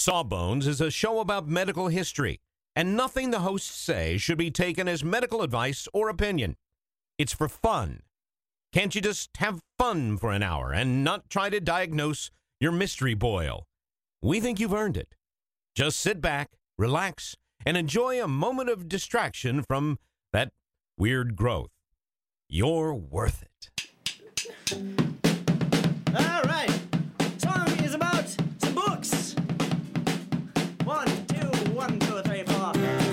Sawbones is a show about medical history, and nothing the hosts say should be taken as medical advice or opinion. It's for fun. Can't you just have fun for an hour and not try to diagnose your mystery boil? We think you've earned it. Just sit back, relax, and enjoy a moment of distraction from that weird growth. You're worth it. All right. Song is about some books. 1, 2, 1, 2, 3, 4.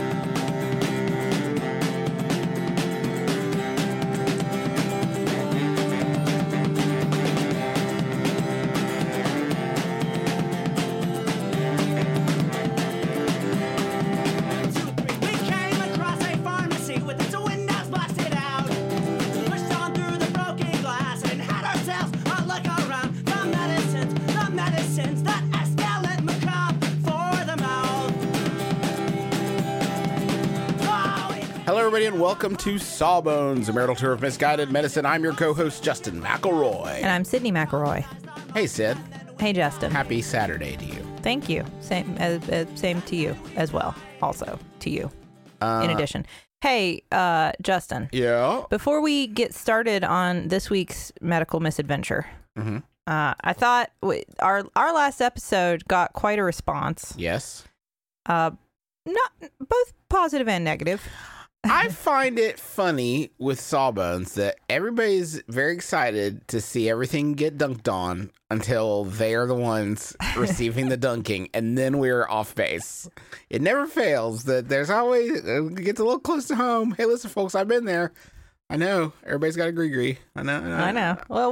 Hello, everybody, and welcome to Sawbones, a marital tour of misguided medicine. I'm your co-host, Justin McElroy. And I'm Sydney McElroy. Hey, Sid. Hey, Justin. Happy Saturday to you. Thank you. Same to you as well. Also to you. In addition. Hey, Justin. Yeah? Before we get started on this week's medical misadventure, I thought our last episode got quite a response. Yes. Not both positive and negative. I find it funny with Sawbones that everybody's very excited to see everything get dunked on until they are the ones receiving the dunking, and then we're off base. It never fails that there's always, it gets a little close to home. Hey, listen, folks, I've been there. I know. Everybody's got a gree-gree. I know. Well,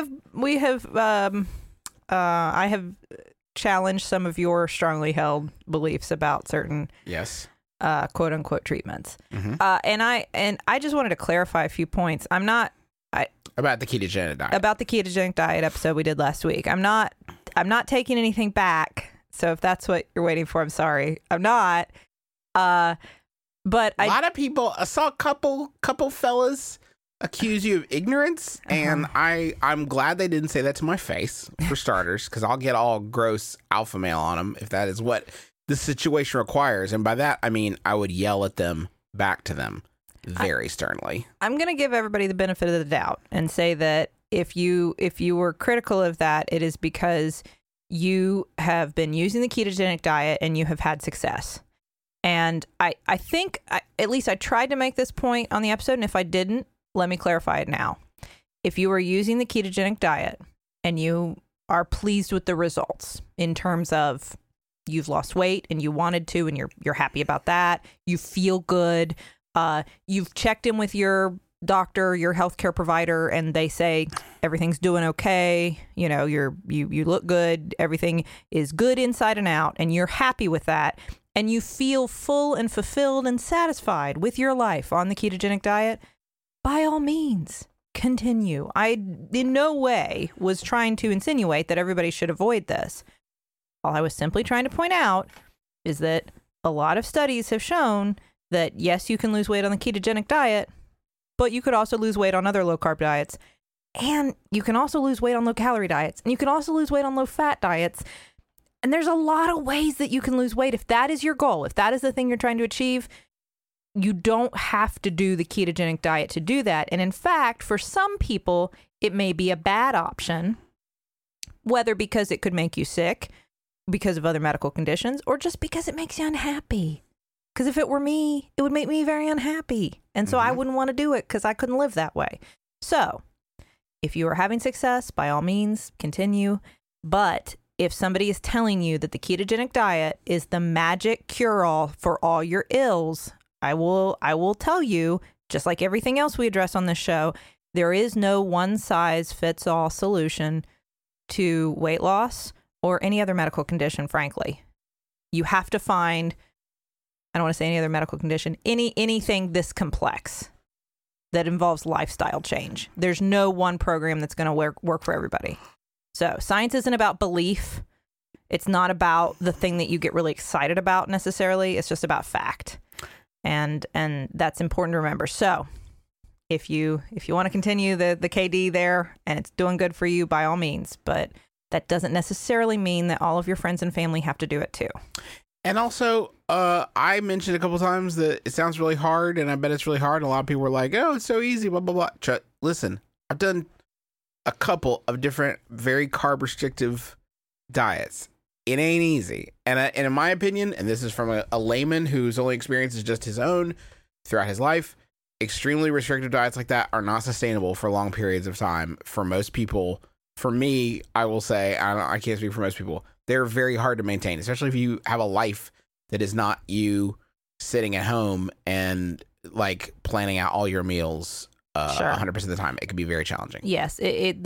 I have challenged some of your strongly held beliefs about certain Yes. quote unquote treatments. And I just wanted to clarify a few points. About the ketogenic diet. About the ketogenic diet episode we did last week. I'm not taking anything back. So if that's what you're waiting for, I'm sorry. I'm not. But a lot of people, I saw a couple fellas accuse you of ignorance, and I'm glad they didn't say that to my face, for starters, because I'll get all gross alpha male on them if that is what the situation requires. And by that, I mean I would yell at them back to them very sternly. I'm going to give everybody the benefit of the doubt and say that if you were critical of that, it is because you have been using the ketogenic diet and you have had success. And I think, at least I tried to make this point on the episode, and if I didn't, let me clarify it now. If you are using the ketogenic diet and you are pleased with the results in terms of you've lost weight and you wanted to, and you're happy about that, you feel good, you've checked in with your doctor, your healthcare provider, and they say everything's doing okay, you know, you look good, everything is good inside and out, and you're happy with that, and you feel full and fulfilled and satisfied with your life on the ketogenic diet, by all means, continue. I in no way was trying to insinuate that everybody should avoid this. All I was simply trying to point out is that a lot of studies have shown that, yes, you can lose weight on the ketogenic diet, but you could also lose weight on other low-carb diets. And you can also lose weight on low-calorie diets. And you can also lose weight on low-fat diets. And there's a lot of ways that you can lose weight. If that is your goal, if that is the thing you're trying to achieve, you don't have to do the ketogenic diet to do that. And in fact, for some people, it may be a bad option, whether because it could make you sick, because of other medical conditions, or just because it makes you unhappy. Because if it were me, it would make me very unhappy. And so I wouldn't want to do it because I couldn't live that way. So if you are having success, by all means, continue. But if somebody is telling you that the ketogenic diet is the magic cure-all for all your ills, I will tell you, just like everything else we address on this show, there is no one-size-fits-all solution to weight loss or any other medical condition, frankly. You have to find, I don't want to say any other medical condition, anything this complex that involves lifestyle change. There's no one program that's going to work for everybody. So science isn't about belief. It's not about the thing that you get really excited about necessarily. It's just about fact. And that's important to remember. So if you want to continue the KD there and it's doing good for you, by all means. But That doesn't necessarily mean that all of your friends and family have to do it too. And also, I mentioned a couple times that it sounds really hard, and I bet it's really hard. And a lot of people were like, "Oh, it's so easy." Blah blah blah. Listen, I've done a couple of different very carb restrictive diets. It ain't easy, and in my opinion, and this is from a layman whose only experience is just his own throughout his life, extremely restrictive diets like that are not sustainable for long periods of time for most people. For me, I will say, I can't speak for most people. They're very hard to maintain, especially if you have a life that is not you sitting at home and like planning out all your meals 100% of the time. It can be very challenging. Yes,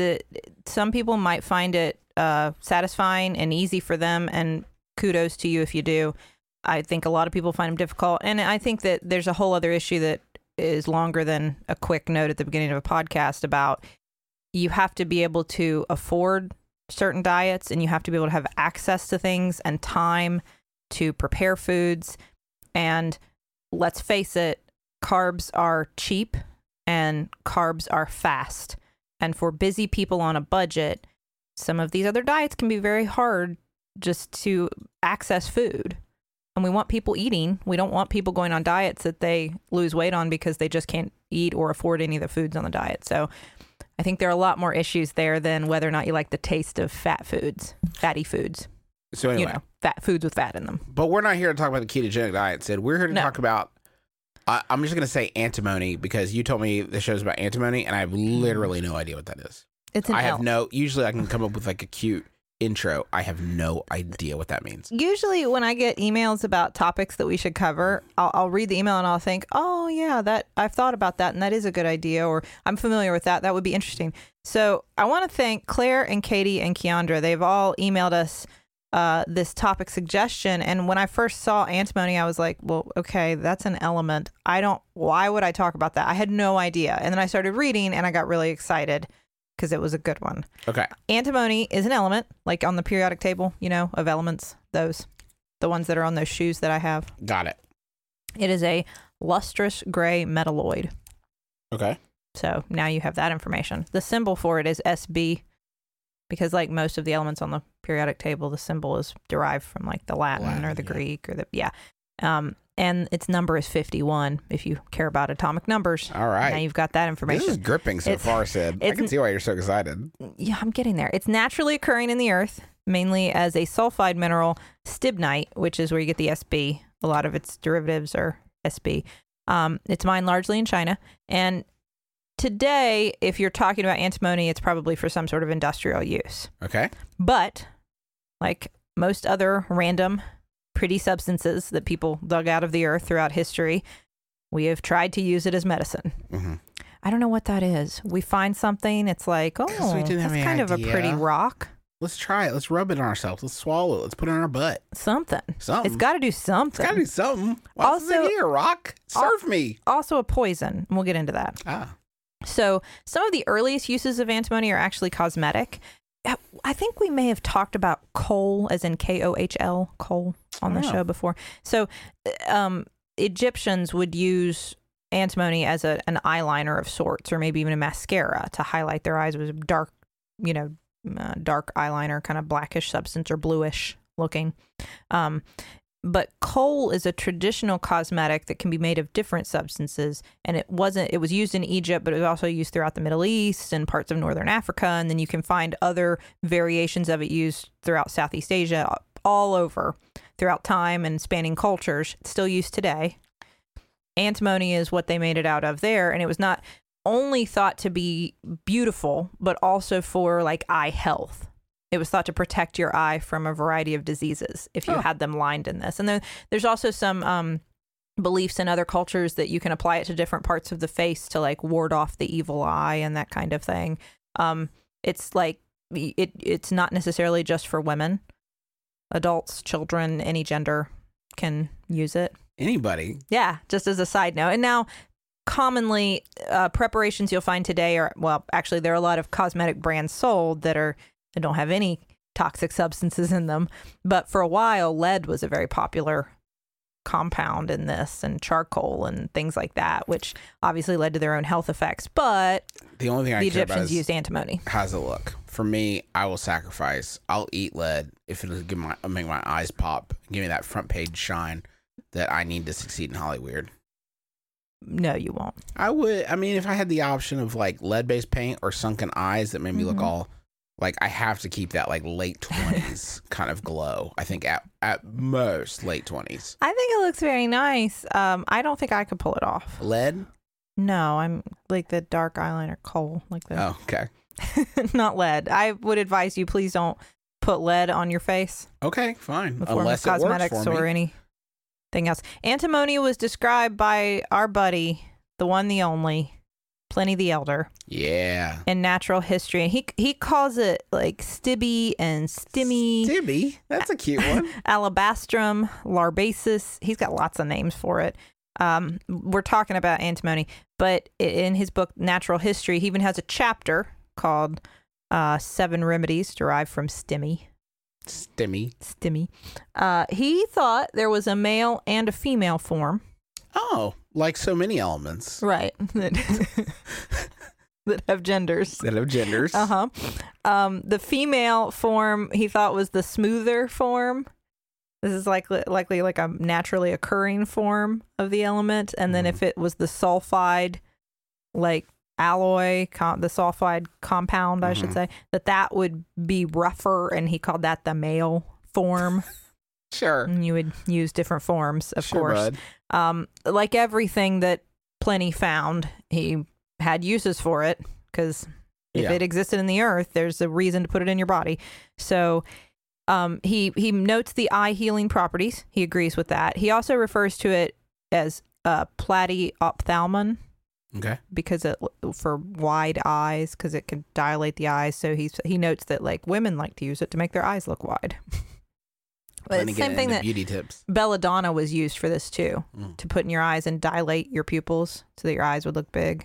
some people might find it satisfying and easy for them, and kudos to you if you do. I think a lot of people find them difficult, and I think that there's a whole other issue that is longer than a quick note at the beginning of a podcast about you have to be able to afford certain diets, and you have to be able to have access to things and time to prepare foods. And let's face it, carbs are cheap and carbs are fast. And for busy people on a budget, some of these other diets can be very hard just to access food. And we want people eating. We don't want people going on diets that they lose weight on because they just can't eat or afford any of the foods on the diet. So I think there are a lot more issues there than whether or not you like the taste of fatty foods. So anyway, fat foods with fat in them. But we're not here to talk about the ketogenic diet, Sid. We're here to talk about, I'm just going to say antimony, because you told me the show's about antimony, and I have literally no idea what that is. Usually I can come up with like a cute intro. I have no idea what that means. Usually when I get emails about topics that we should cover, I'll read the email and I'll think, oh yeah, that I've thought about that and that is a good idea, or I'm familiar with that. That would be interesting. So I want to thank Claire and Katie and Keandra. They've all emailed us this topic suggestion. And when I first saw antimony, I was like, well, okay, that's an element. Why would I talk about that? I had no idea. And then I started reading and I got really excited because it was a good one. Okay. Antimony is an element, like on the periodic table, of elements, the ones that are on those shoes that I have. Got it. It is a lustrous gray metalloid. Okay. So now you have that information. The symbol for it is SB, because like most of the elements on the periodic table, the symbol is derived from like the Latin or the Greek or and its number is 51 if you care about atomic numbers. All right. Now you've got that information. This is gripping so far, Sid. I can see why you're so excited. Yeah, I'm getting there. It's naturally occurring in the earth, mainly as a sulfide mineral, stibnite, which is where you get the SB. A lot of its derivatives are SB. It's mined largely in China. And today, if you're talking about antimony, it's probably for some sort of industrial use. Okay. But like most other random pretty substances that people dug out of the earth throughout history, we have tried to use it as medicine. Mm-hmm. I don't know what that is. We find something, it's like, oh, that's kind of a pretty rock. Let's try it. Let's rub it on ourselves. Let's swallow it. Let's put it on our butt. Something. It's got to do something. It's got to do something. What's also here, rock? Serve me. Also a poison. We'll get into that. So some of the earliest uses of antimony are actually cosmetic. I think we may have talked about kohl, as in Kohl, kohl, on the show before. So Egyptians would use antimony as an eyeliner of sorts, or maybe even a mascara to highlight their eyes. It was a dark, dark eyeliner, kind of blackish substance or bluish looking. But kohl is a traditional cosmetic that can be made of different substances. And it was used in Egypt, but it was also used throughout the Middle East and parts of Northern Africa. And then you can find other variations of it used throughout Southeast Asia, all over throughout time and spanning cultures. It's still used today. Antimony is what they made it out of there. And it was not only thought to be beautiful, but also for like eye health. It was thought to protect your eye from a variety of diseases if you had them lined in this. And then there's also some beliefs in other cultures that you can apply it to different parts of the face to like ward off the evil eye and that kind of thing. It's like it's not necessarily just for women. Adults, children, any gender can use it. Anybody. Yeah, just as a side note. And now commonly preparations you'll find today are, well, actually there are a lot of cosmetic brands sold that don't have any toxic substances in them. But for a while, lead was a very popular compound in this and charcoal and things like that, which obviously led to their own health effects. But The only thing I the care about Egyptians is used antimony. how's it look. For me, I will sacrifice. I'll eat lead if it'll make my eyes pop. Give me that front page shine that I need to succeed in Hollywood. No, you won't. I would. I mean, if I had the option of like lead-based paint or sunken eyes that made me look all like, I have to keep that like late 20s kind of glow. I think at most late 20s. I think it looks very nice. I don't think I could pull it off. Lead? No, I'm like the dark eyeliner kohl, like the Oh, okay. not lead. I would advise you please don't put lead on your face Okay, fine. before Unless it cosmetics works for or me. anything else. Antimony was described by our buddy, the one, the only, Pliny the Elder, Yeah. in Natural History, and he calls it like stibby and stimmy. Stibby. That's a cute one. Alabastrum, larbaceus. He's got lots of names for it. We're talking about antimony, but in his book Natural History, he even has a chapter called 7 Remedies Derived from Stimmy. Stimmy. He thought there was a male and a female form. Oh, like so many elements Right. That have genders. that have genders. The female form he thought was the smoother form. This is likely like a naturally occurring form of the element. And then if it was the sulfide, like alloy, the sulfide compound, I should say, that would be rougher. And he called that the male form. Sure. And you would use different forms, of Sure, course. bud. Like everything that Pliny found, he had uses for it, because if Yeah. it existed in the earth, there's a reason to put it in your body. So he notes the eye healing properties. He agrees with that. He also refers to it as platyophthalmon, Okay. because for wide eyes, because it can dilate the eyes. So he notes that like women like to use it to make their eyes look wide. But it's the same thing that beauty tips. belladonna was used for this too, to put in your eyes and dilate your pupils so that your eyes would look big.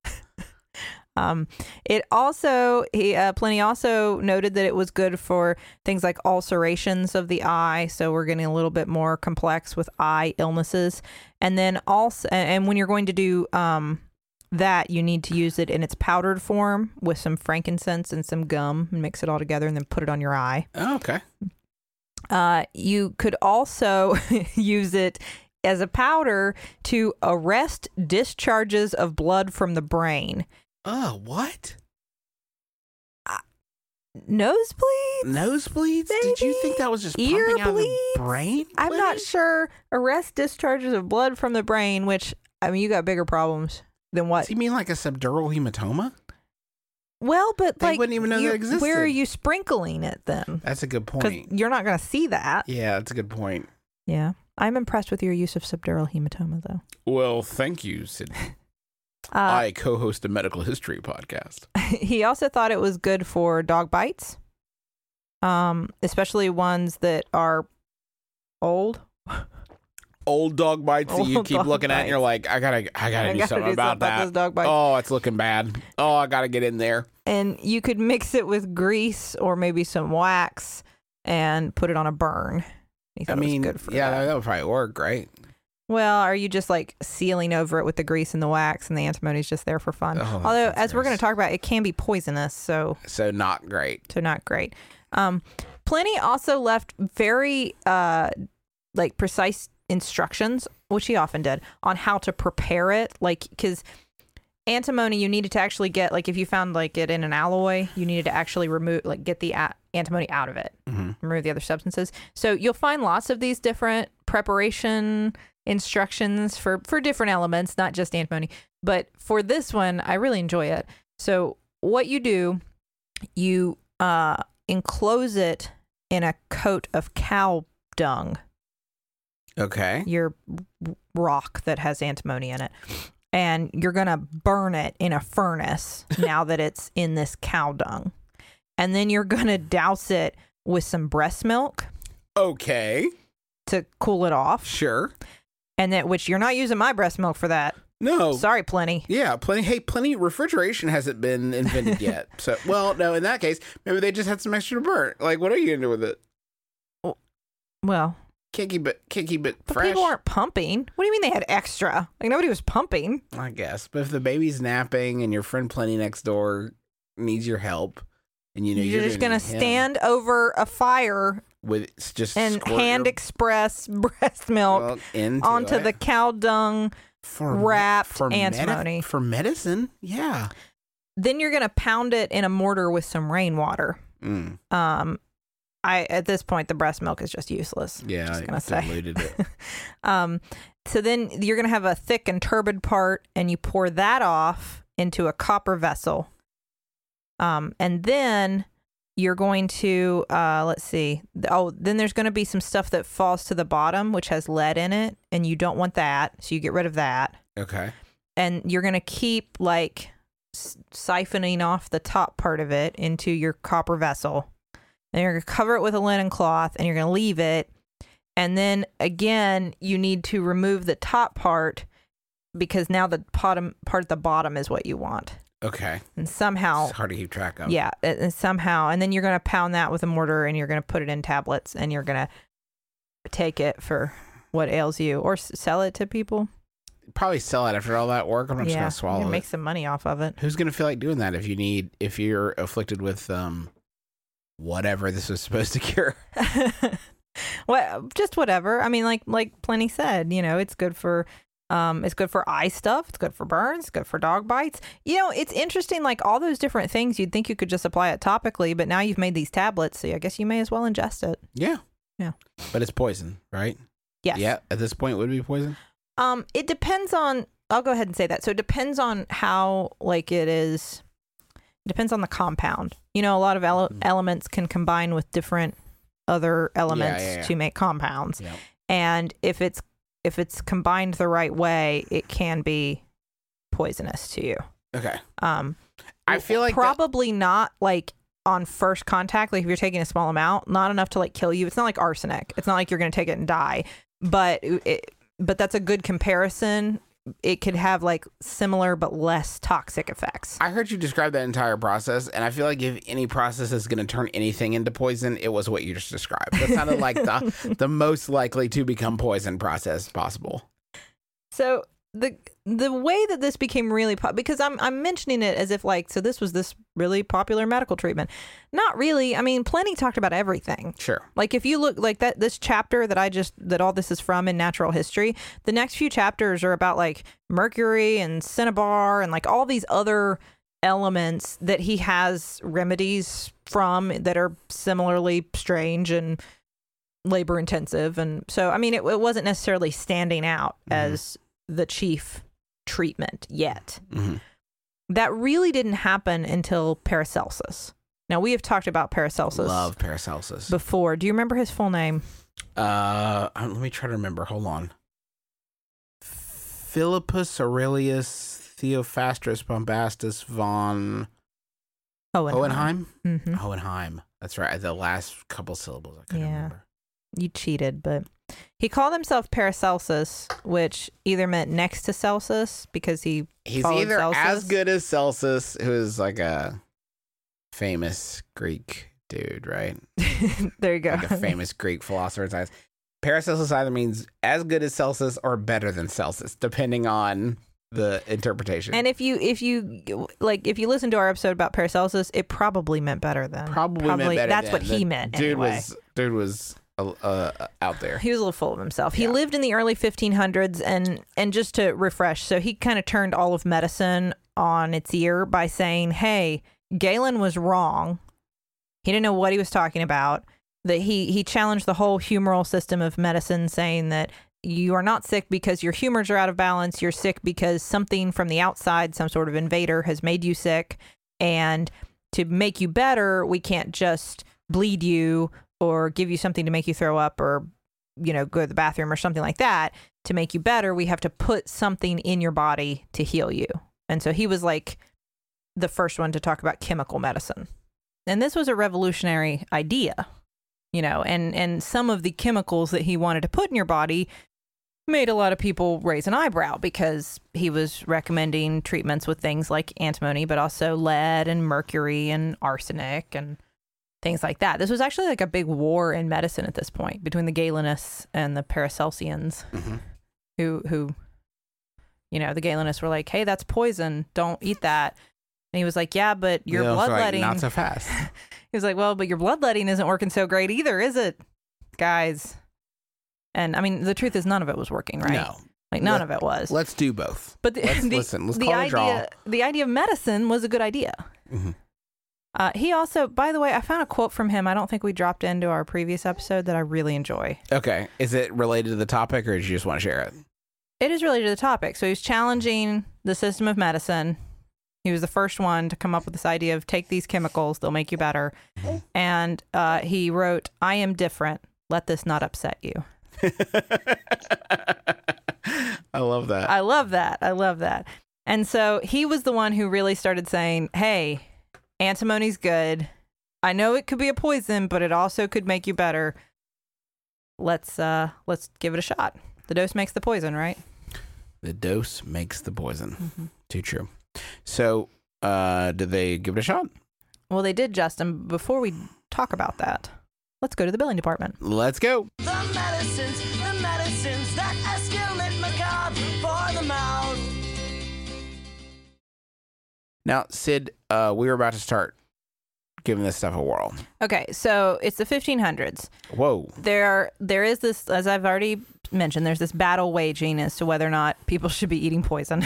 It also, Pliny also noted that it was good for things like ulcerations of the eye. So we're getting a little bit more complex with eye illnesses. And then also, and when you're going to do that, you need to use it in its powdered form with some frankincense and some gum, and mix it all together and then put it on your eye. Oh, okay. You could also use it as a powder to arrest discharges of blood from the brain. Oh, what? Nosebleeds? Nosebleeds? Did you think that was just pumping out of the Earbleeds? brain? I'm not sure. Arrest discharges of blood from the brain, which, I mean, you got bigger problems than what? Do you mean like a subdural hematoma? Well, but They like, wouldn't even know that existed. where are you sprinkling it then? That's a good Because point. you're not going to see that. Yeah, that's a good point. Yeah. I'm impressed with your use of subdural hematoma, though. Well, thank you, Sydney. I co-host a medical history podcast. He also thought it was good for dog bites, especially ones that are old. Old dog bites that you Old keep dog looking at and you're like, I gotta do something about that. those dog bites. Oh, it's looking bad. Oh, I gotta get in there. And you could mix it with grease or maybe some wax and put it on a burn. He thought I mean, it was good for yeah, that. that would probably work, right? Well, are you just like sealing over it with the grease and the wax, and the antimony's just there for fun? Oh, Although, that's as we're going gross. to talk about, it can be poisonous, so not great. not great. Pliny also left very like precise instructions, which he often did, on how to prepare it. Like, because antimony, you needed to actually get, like, if you found like it in an alloy, you needed to actually get the antimony out of it, remove the other substances. So you'll find lots of these different preparation instructions for different elements, not just antimony. But for this one, I really enjoy it. So what you do, you enclose it in a coat of cow dung, Okay. your rock that has antimony in it, and you're going to burn it in a furnace now that it's in this cow dung. And then you're going to douse it with some breast milk Okay. to cool it off. Sure. And that, which you're not using my breast milk for that. No. Sorry, Pliny. Yeah, plenty. Refrigeration hasn't been invented yet. So, well, no, in that case, maybe they just had some extra to burn. Like, what are you going to do with it? Well, Can't keep it But fresh. people aren't pumping. What do you mean they had extra? Like nobody was pumping. I guess. But if the baby's napping and your friend Plenty next door needs your help, and you know You're just gonna need him stand over a fire with just and squirt hand your express breast milk into onto it. the cow dung For wrapped for antimony. for medicine. Yeah. Then you're gonna pound it in a mortar with some rainwater. Mm. At this point the breast milk is just useless. Yeah, Just I gonna say. diluted it. So then you're gonna have a thick and turbid part, and you pour that off into a copper vessel. And then you're going to let's see. Then there's going to be some stuff that falls to the bottom, which has lead in it, and you don't want that, so you get rid of that. Okay. And you're going to keep like siphoning off the top part of it into your copper vessel. And you're going to cover it with a linen cloth, and you're going to leave it. And then again, you need to remove the top part because now the part at the bottom is what you want. Okay. And somehow, It's hard to keep track of. yeah, and somehow, and then you're going to pound that with a mortar, and you're going to put it in tablets, and you're going to take it for what ails you, or sell it to people. Probably sell it after all that work. I'm not just Yeah, gonna you swallow can it. make some money off of it. Who's gonna feel like doing that if you're afflicted with whatever this was supposed to cure? Well, just whatever. I mean, like Plenty said, you know, it's good for eye stuff. It's good for burns. It's good for dog bites. You know, it's interesting. Like all those different things, you'd think you could just apply it topically, but now you've made these tablets, so I guess you may as well ingest it. Yeah. Yeah. But it's poison, right? Yes. Yeah. At this point, would it be poison? It depends on. I'll go ahead and say that. So it depends on how like it is. It depends on the compound. You know, a lot of elements can combine with different other elements to make compounds. Yeah. And if it's combined the right way, it can be poisonous to you. Okay. I feel like probably not like on first contact. Like if you're taking a small amount, not enough to like kill you. It's not like arsenic. It's not like you're going to take it and die. But that's a good comparison. It could have like similar but less toxic effects. I heard you describe that entire process, and I feel like if any process is going to turn anything into poison, it was what you just described. That sounded like the most likely to become poison process possible. So the way that this became really because I'm mentioning it as if like, so this was this really popular medical treatment. Not really. I mean, Plenty talked about everything. Sure. Like if you look like this chapter that all this is from in natural history, the next few chapters are about like mercury and cinnabar and like all these other elements that he has remedies from that are similarly strange and labor intensive. And so, I mean, it wasn't necessarily standing out as the chief treatment yet. Mm-hmm. That really didn't happen until Paracelsus. Now, we have talked about Paracelsus. Love Paracelsus. Before. Do you remember his full name? Let me try to remember. Hold on. Philippus Aurelius Theophrastus Bombastus von Hohenheim? Mm-hmm. Hohenheim. That's right. The last couple syllables I couldn't remember. You cheated, but he called himself Paracelsus, which either meant next to Celsus because he's either Celsus. as good as Celsus, who is like a famous Greek dude, right? There you go. Like a famous Greek philosopher and science. Paracelsus either means as good as Celsus or better than Celsus, depending on the interpretation. And if you listen to our episode about Paracelsus, it probably meant better than. Probably meant better. That's than. what he meant. Dude anyway. was out there. He was a little full of himself. He Yeah. lived in the early 1500s, and just to refresh, so he kind of turned all of medicine on its ear by saying, "Hey, Galen was wrong. He didn't know what he was talking about. That he challenged the whole humoral system of medicine, saying that you are not sick because your humors are out of balance. You're sick because something from the outside, some sort of invader, has made you sick. And to make you better, we can't just bleed you or give you something to make you throw up or, go to the bathroom or something like that. To make you better, we have to put something in your body to heal you." And so he was like the first one to talk about chemical medicine. And this was a revolutionary idea, and some of the chemicals that he wanted to put in your body made a lot of people raise an eyebrow because he was recommending treatments with things like antimony, but also lead and mercury and arsenic and things like that. This was actually like a big war in medicine at this point between the Galenists and the Paracelsians, who, you know, the Galenists were like, hey, that's poison. Don't eat that. And he was like, yeah, but your bloodletting. Not so fast. He was like, well, but your bloodletting isn't working so great either, is it, guys? And I mean, the truth is none of it was working, right? No. Like none of it was. Let's do both. But Let's call it a draw. The idea of medicine was a good idea. He also, by the way, I found a quote from him. I don't think we dropped into our previous episode that I really enjoy. Okay. Is it related to the topic, or did you just want to share it? It is related to the topic. So he's challenging the system of medicine. He was the first one to come up with this idea of take these chemicals, they'll make you better. And he wrote, I am different. Let this not upset you. I love that. I love that. I love that. And so he was the one who really started saying, hey, antimony's good. I know it could be a poison, but it also could make you better. Let's give it a shot. The dose makes the poison, right? The dose makes the poison. Too true. So, did they give it a shot? Well, they did, Justin. Before we talk about that, let's go to the billing department. Let's go. The medicines that escalate macabre for the mouth. Now, Sid, we were about to start giving this stuff a whirl. Okay, so it's the 1500s. Whoa. There is this, as I've already mentioned, there's this battle waging as to whether or not people should be eating poison.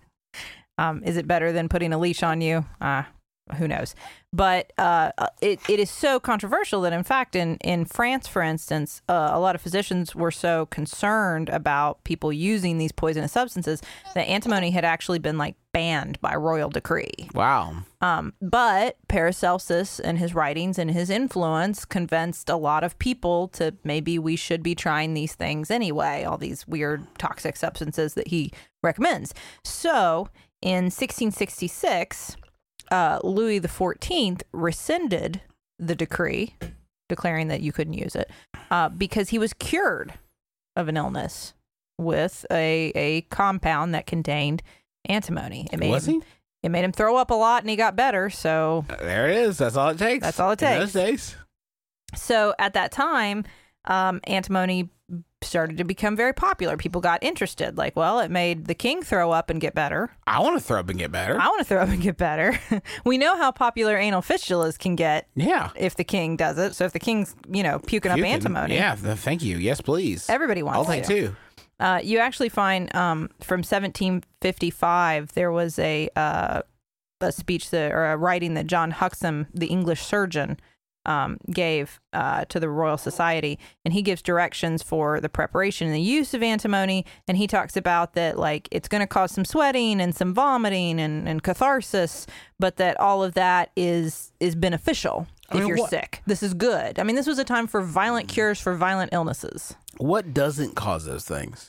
Is it better than putting a leash on you? Who knows? But it is so controversial that, in fact, in France, for instance, a lot of physicians were so concerned about people using these poisonous substances that antimony had actually been like banned by royal decree. Wow. But Paracelsus and his writings and his influence convinced a lot of people to maybe we should be trying these things anyway, all these weird toxic substances that he recommends. So in 1666, Louis XIV rescinded the decree declaring that you couldn't use it because he was cured of an illness with a compound that contained antimony. It made him throw up a lot and he got better. So there it is. That's all it takes. That's all it takes. In those days. So at that time, antimony started to become very popular. People got interested. Like, well, it made the king throw up and get better. I want to throw up and get better. I want to throw up and get better. We know how popular anal fistulas can get. Yeah. If the king does it. So if the king's, puking up antimony. Yeah. Thank you. Yes, please. Everybody wants I'll take two. You actually find from 1755 there was a speech or a writing that John Huxham, the English surgeon, gave to the Royal Society, and he gives directions for the preparation and the use of antimony, and he talks about that like it's going to cause some sweating and some vomiting and catharsis, but that all of that is beneficial if you're sick. This is good. I mean, this was a time for violent cures for violent illnesses. What doesn't cause those things?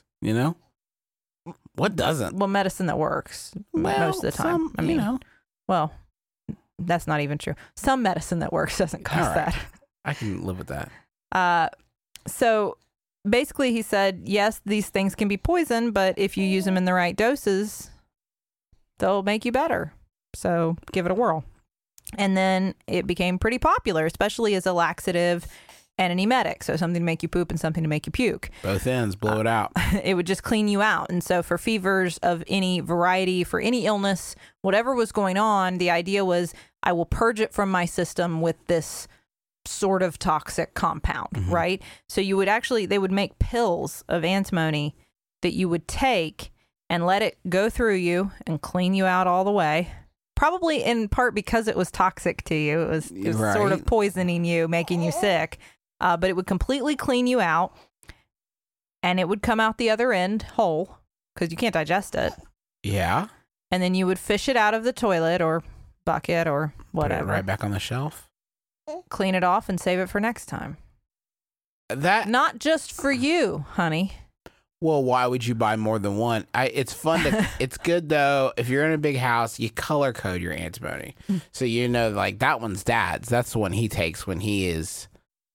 What doesn't? Well, medicine that works most of the time. Well, that's not even true. Some medicine that works doesn't cause that. I can live with that. So basically he said, yes, these things can be poison, but if you use them in the right doses, they'll make you better. So give it a whirl. And then it became pretty popular, especially as a laxative and an emetic. So something to make you poop and something to make you puke. Both ends, blow it out. It would just clean you out. And so for fevers of any variety, for any illness, whatever was going on, the idea was I will purge it from my system with this sort of toxic compound, right? So they would make pills of antimony that you would take and let it go through you and clean you out all the way. Probably in part because it was toxic to you. It was sort of poisoning you, making you sick. But it would completely clean you out, and it would come out the other end whole because you can't digest it. Yeah. And then you would fish it out of the toilet or bucket or whatever. Put it right back on the shelf. Clean it off and save it for next time. That not just for you, honey. Well, why would you buy more than one? It's fun to. It's good though. If you're in a big house, you color code your antimony, so like that one's Dad's. That's the one he takes when he is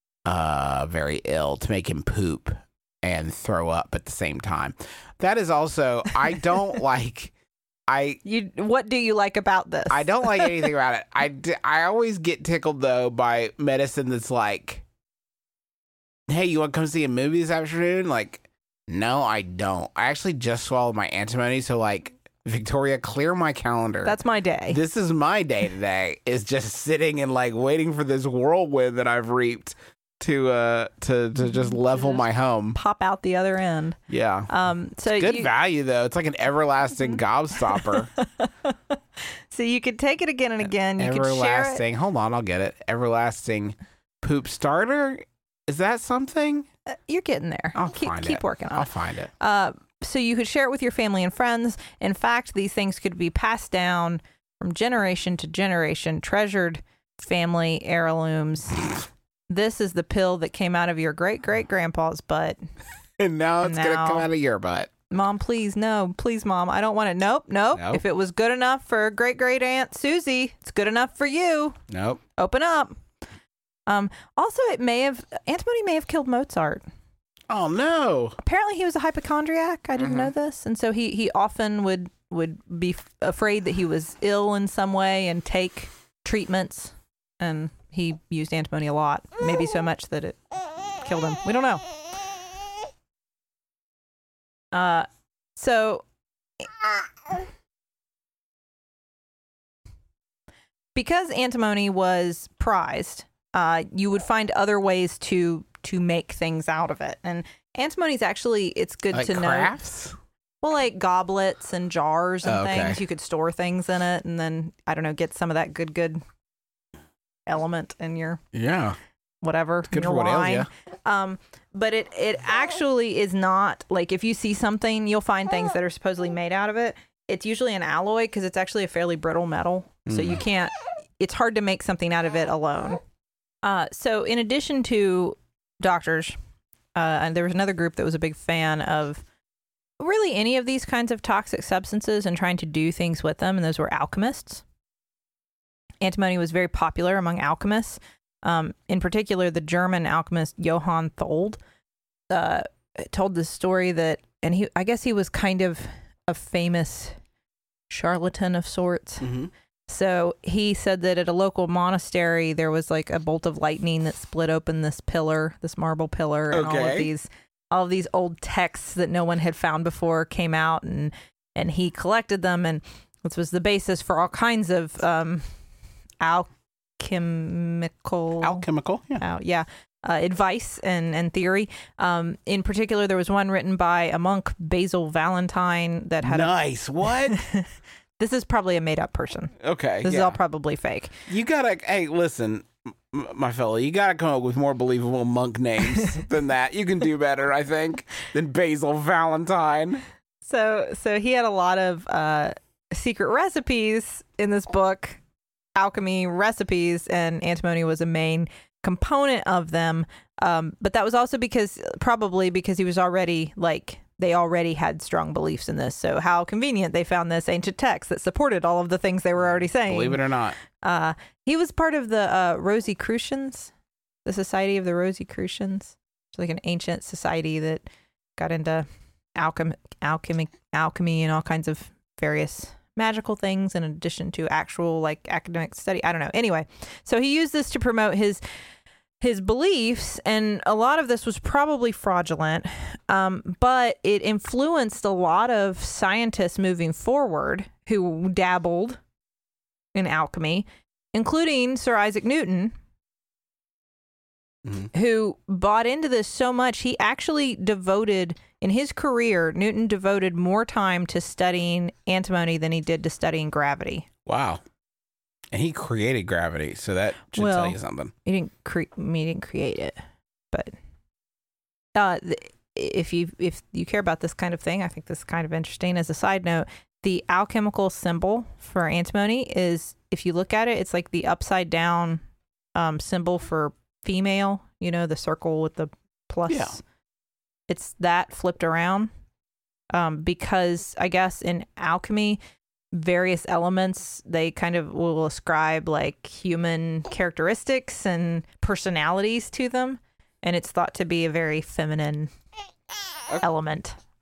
very ill to make him poop and throw up at the same time. That is also, I don't like What do you like about this? I don't like anything about it. I always get tickled though by medicine that's like, hey, you want to come see a movie this afternoon? Like, no, I don't. I actually just swallowed my antimony, so like, Victoria, clear my calendar. That's my day. This is my day today. Is just sitting and like waiting for this whirlwind that I've reaped to just level my home. Pop out the other end. Yeah. So Good value though. It's like an everlasting gobstopper. So you could take it again and again. You could share it. Everlasting. Hold on, I'll get it. Everlasting poop starter. Is that something? You're getting there. I'll find it. Keep working on it. I'll find it. So you could share it with your family and friends. In fact, these things could be passed down from generation to generation, treasured family heirlooms. This is the pill that came out of your great-great-grandpa's butt. And now it's going to come out of your butt. Mom, please, no. Please, Mom, I don't want it. Nope. If it was good enough for great-great-aunt Susie, it's good enough for you. Nope. Open up. Also, antimony may have killed Mozart. Oh, no. Apparently, he was a hypochondriac. I didn't know this. And so he often would be afraid that he was ill in some way and take treatments. And he used antimony a lot, maybe so much that it killed him. We don't know. So because antimony was prized, you would find other ways to make things out of it. And antimony is actually, it's good like to crafts? know. Well, like goblets and jars and Okay. things. You could store things in it and then, I don't know, get some of that good element in your whatever. Good your for what wine. ails you. But it actually is not, like, if you see something, you'll find things that are supposedly made out of it. It's usually an alloy because it's actually a fairly brittle metal. So you can't, it's hard to make something out of it alone. So in addition to doctors, and there was another group that was a big fan of really any of these kinds of toxic substances and trying to do things with them, and those were alchemists. Antimony was very popular among alchemists. In particular, the German alchemist Johann Thold told this story that, and I guess he was kind of a famous charlatan of sorts. Mm-hmm. So he said that at a local monastery, there was like a bolt of lightning that split open this pillar, this marble pillar, and all of these old texts that no one had found before came out, and he collected them, and this was the basis for all kinds of alchemical advice and theory. In particular, there was one written by a monk, Basil Valentine, that had what? This is probably a made-up person. Okay. This is all probably fake. You gotta, hey, listen, my fellow, you gotta come up with more believable monk names than that. You can do better, I think, than Basil Valentine. So he had a lot of secret recipes in this book, alchemy recipes, and antimony was a main component of them. But that was also probably because he was already they already had strong beliefs in this. So how convenient they found this ancient text that supported all of the things they were already saying. Believe it or not. He was part of the Rosicrucians, the Society of the Rosicrucians. It's like an ancient society that got into alchemy and all kinds of various magical things in addition to actual academic study. I don't know. Anyway, so he used this to promote his beliefs, and a lot of this was probably fraudulent, but it influenced a lot of scientists moving forward who dabbled in alchemy, including Sir Isaac Newton, who bought into this so much, he actually in his career, Newton devoted more time to studying antimony than he did to studying gravity. Wow. And he created gravity, so that should tell you something. He didn't create it, but if you care about this kind of thing, I think this is kind of interesting. As a side note, the alchemical symbol for antimony is, if you look at it, it's like the upside down symbol for female. You know, the circle with the plus. Yeah. It's that flipped around because I guess in alchemy, various elements, they kind of will ascribe human characteristics and personalities to them, and it's thought to be a very feminine element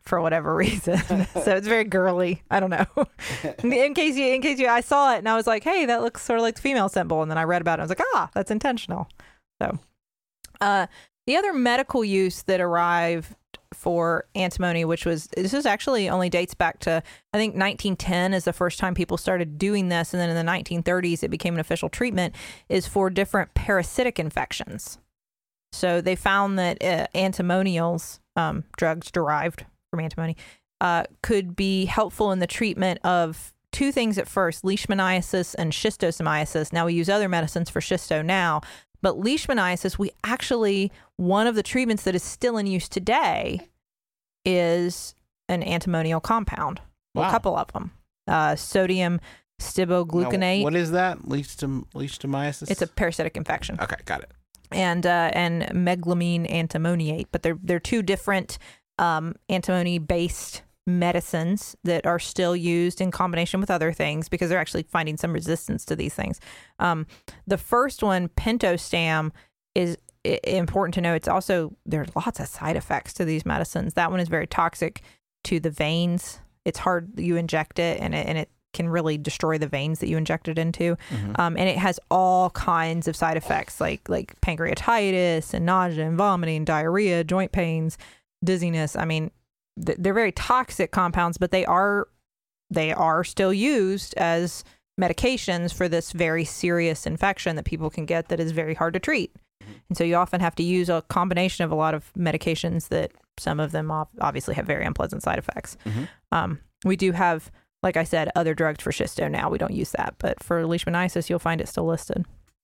for whatever reason. So it's very girly. I don't know. in case you, I saw it and I was like, hey, that looks sort of like the female symbol. And then I read about it. And I was like, that's intentional. So, the other medical use that arrived for antimony, this is actually only dates back to, I think 1910 is the first time people started doing this. And then in the 1930s, it became an official treatment, is for different parasitic infections. So they found that antimonials, drugs derived from antimony, could be helpful in the treatment of two things at first, leishmaniasis and schistosomiasis. Now we use other medicines for schisto now, but leishmaniasis, one of the treatments that is still in use today is an antimonial compound. Well, Wow. a couple of them. Sodium stibogluconate. Now, what is that? Leishmaniasis? It's a parasitic infection. Okay, got it. And meglumine antimoniate, but they're two different antimony-based medicines that are still used in combination with other things because they're actually finding some resistance to these things. The first one, Pentostam, is important to know. It's also, there's lots of side effects to these medicines. That one is very toxic to the veins. It's hard, you inject it and it can really destroy the veins that you inject it into. And it has all kinds of side effects like pancreatitis and nausea and vomiting, diarrhea, joint pains, dizziness. I mean, they're very toxic compounds, but they are still used as medications for this very serious infection that people can get that is very hard to treat. And so you often have to use a combination of a lot of medications that some of them obviously have very unpleasant side effects. We do have, like I said, other drugs for schisto now. We don't use that, but for leishmaniasis, you'll find it still listed.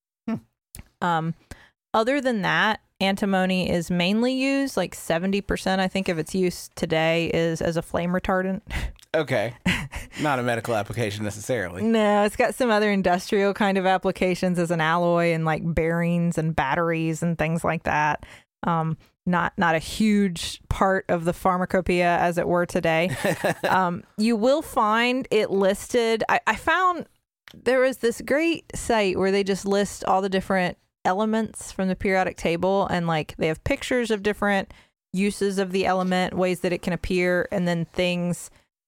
Other than that, antimony is mainly used, like 70%, I think, of its use today is as a flame retardant. Okay. Not a medical application necessarily. No, it's got some other industrial kind of applications as an alloy in like bearings and batteries and things like that. Not a huge part of the pharmacopoeia as it were today. You will find it listed. I found there was this great site where they just list all the different elements from the periodic table, and like they have pictures of different uses of the element, ways that it can appear, and then things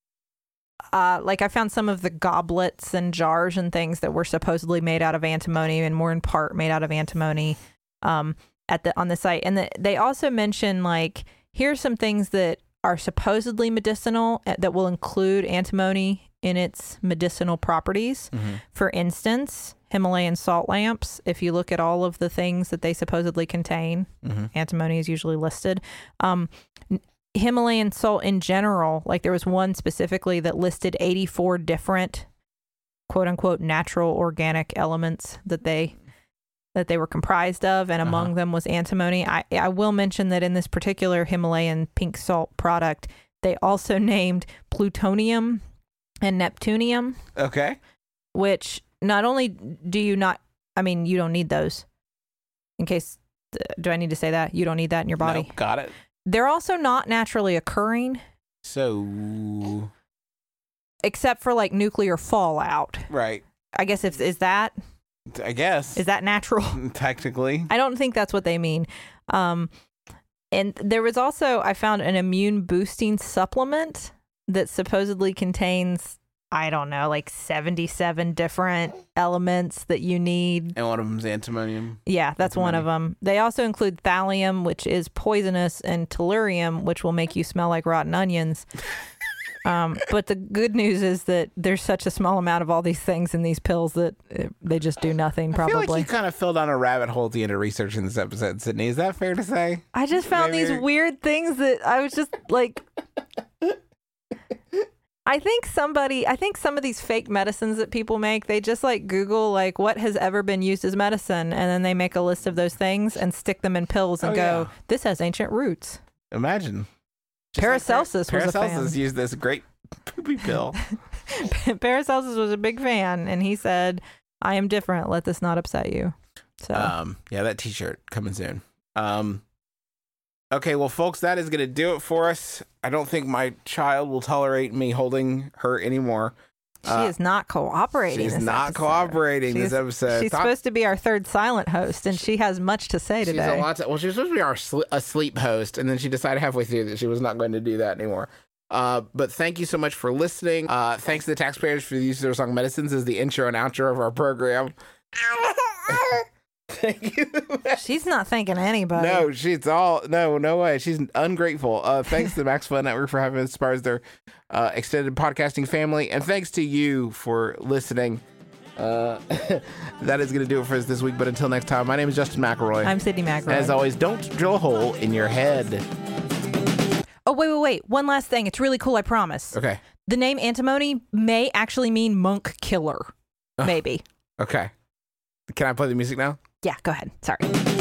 like I found some of the goblets and jars and things that were supposedly made out of antimony and more in part made out of antimony on the site. And they also mention like, here's some things that are supposedly medicinal that will include antimony in its medicinal properties. For instance, Himalayan salt lamps, if you look at all of the things that they supposedly contain, antimony is usually listed. Himalayan salt in general, like there was one specifically that listed 84 different quote unquote natural organic elements that they were comprised of, and among them was antimony. I will mention that in this particular Himalayan pink salt product, they also named plutonium and neptunium. Okay. Which not only do you not, I mean, you don't need those. In case, do I need to say that? You don't need that in your body? Nope, got it. They're also not naturally occurring. So, except for like nuclear fallout. Right. I guess is that? I guess. Is that natural? Technically. I don't think that's what they mean. And there was also, I found an immune boosting supplement that supposedly contains, I don't know, like 77 different elements that you need. And one of them is antimonium. Yeah, that's one of them. They also include thallium, which is poisonous, and tellurium, which will make you smell like rotten onions. But the good news is that there's such a small amount of all these things in these pills that they just do nothing, probably. I feel like you kind of fell down a rabbit hole at the end of researching this episode, Sydney. Is that fair to say? I just found these weird things that I was just like... I think some of these fake medicines that people make, they just like Google like what has ever been used as medicine, and then they make a list of those things and stick them in pills and go, this has ancient roots. Imagine. Paracelsus was a fan. Paracelsus used this great poopy pill. Paracelsus was a big fan, and he said, I am different. Let this not upset you. So yeah, that t-shirt coming soon. Okay, well, folks, that is going to do it for us. I don't think my child will tolerate me holding her anymore. She is not cooperating. She's not cooperating this episode. She's supposed to be our third silent host, and she has much to say today. She was supposed to be our a sleep host, and then she decided halfway through that she was not going to do that anymore. But thank you so much for listening. Thanks to the taxpayers for the use of their song Medicines as the intro and outro of our program. Thank you. She's not thanking anybody. No, no way. She's ungrateful. Thanks to the Max Fun Network for having us as part of their extended podcasting family. And thanks to you for listening. That is going to do it for us this week. But until next time, my name is Justin McElroy. I'm Sydney McElroy. And as always, don't drill a hole in your head. Oh, wait. One last thing. It's really cool, I promise. Okay. The name antimony may actually mean monk killer. Maybe. Okay. Can I play the music now? Yeah, go ahead. Sorry.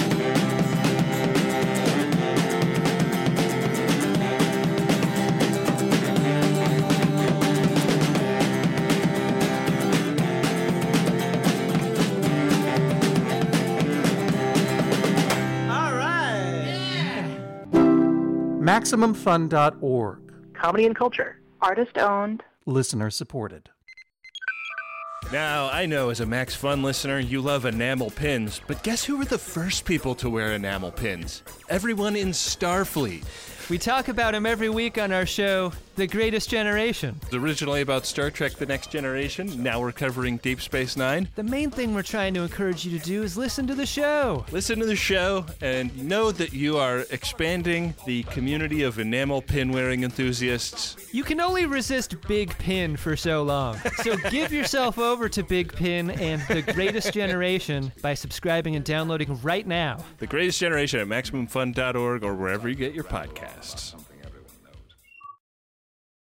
All right. MaximumFun.org. Comedy and culture. Artist owned. Listener supported. Now, I know as a Max Fun listener, you love enamel pins, but guess who were the first people to wear enamel pins? Everyone in Starfleet. We talk about him every week on our show, The Greatest Generation. It was originally about Star Trek The Next Generation. Now we're covering Deep Space Nine. The main thing we're trying to encourage you to do is listen to the show. Listen to the show and know that you are expanding the community of enamel pin-wearing enthusiasts. You can only resist Big Pin for so long. So give yourself over to Big Pin and The Greatest Generation by subscribing and downloading right now. The Greatest Generation at MaximumFun.org or wherever you get your podcasts.